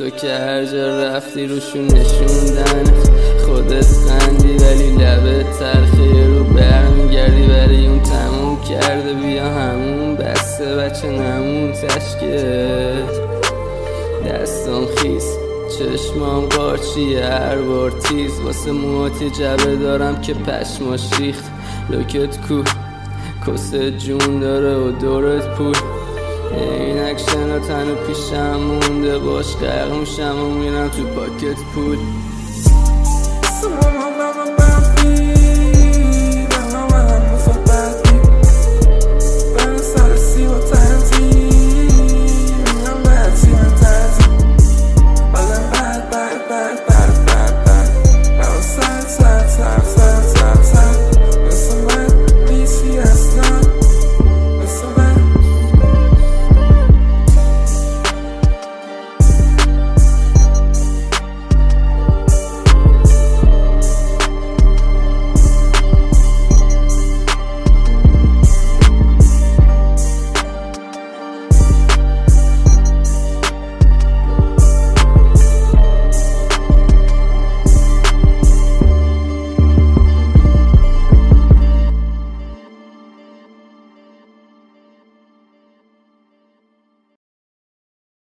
تو که هر جا رفتی روشون نشوندن خودت خندی ولی لبت تلخیه رو برمیگردی ولی اون تموم کرده بیا همون بسته بچه نمون تشکیه دستام خیس چشمام قارچیه هر بار تیز واسه موهات جبه دارم که پشماش ریخت لوکت کو کسه جون داره و دورت پول این اکشن ها تنو پیشم مونده باش غرق میشم و میرم تو پاکت پول